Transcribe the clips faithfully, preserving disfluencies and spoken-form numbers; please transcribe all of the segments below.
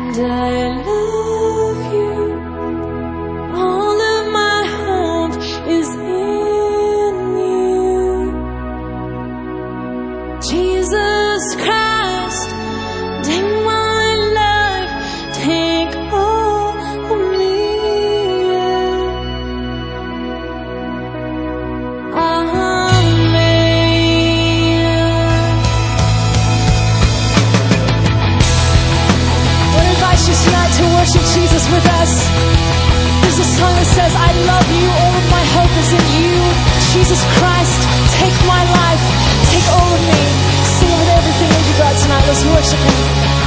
And I love you. All of my hope is in you. Jesus Christ, take my life, take all of me. Tonight to worship Jesus with us. There's a song that says, I love you, all of my hope is in you. Jesus Christ, take my life, take all of me. Sing with everything that you got tonight. Let's worship Him.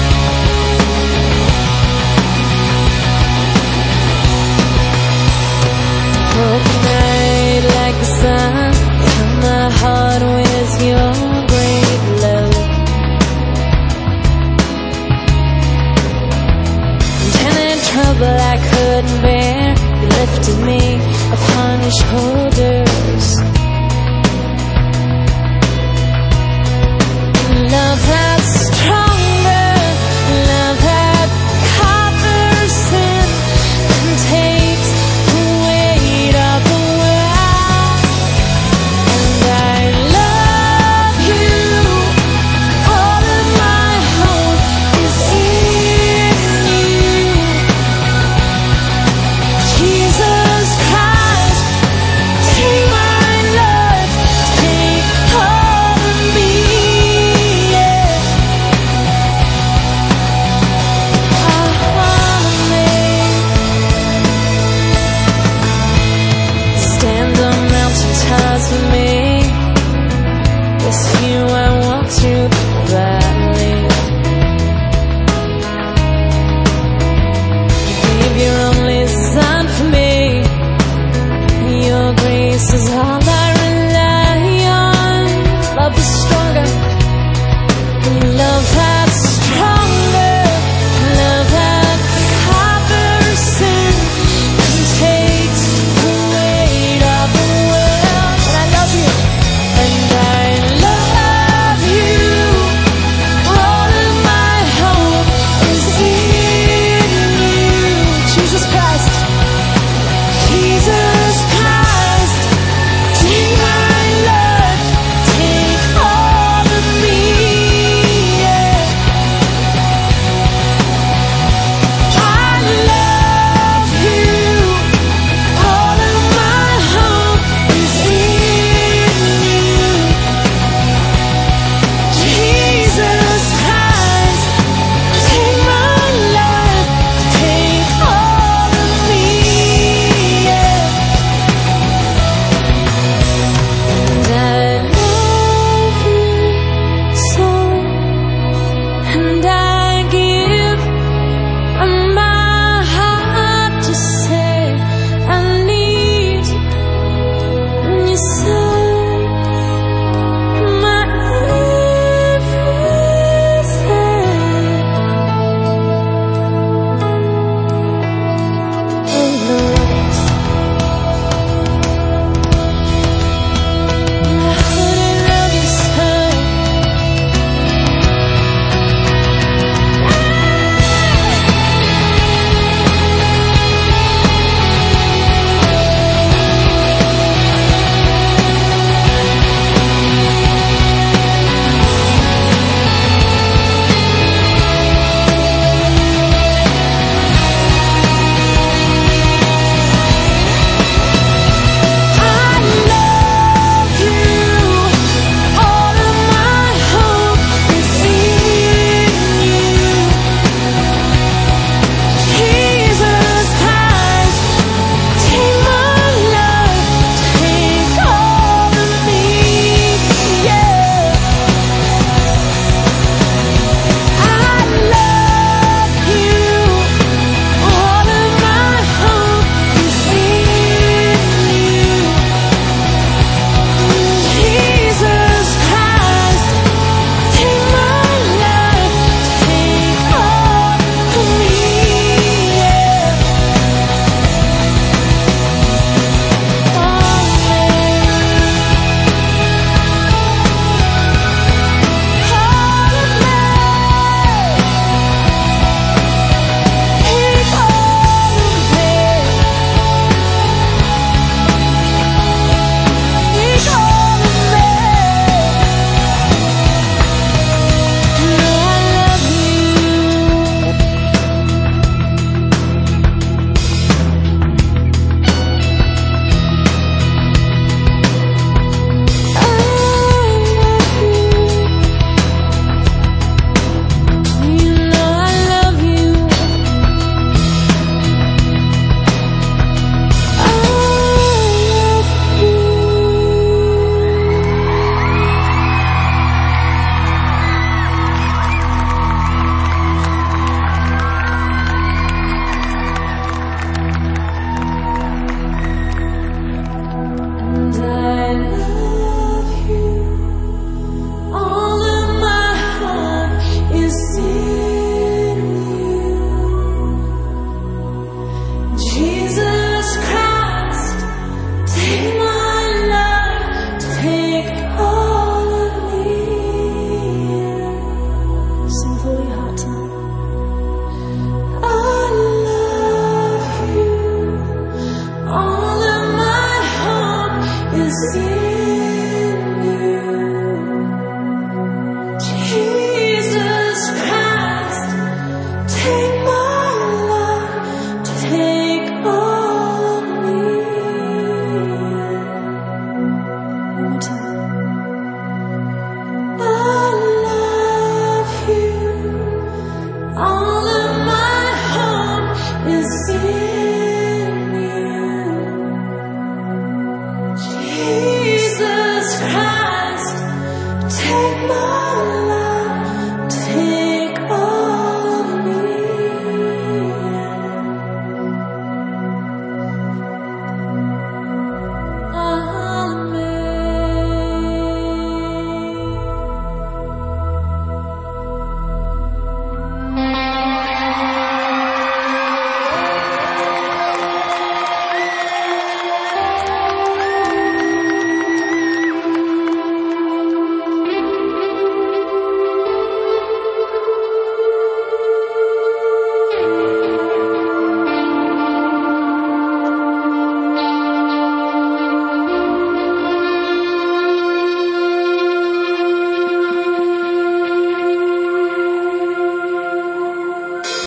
Open night like the sun, fill my heart with your great love. Trouble I couldn't bear, you lifted me upon your shoulders. Love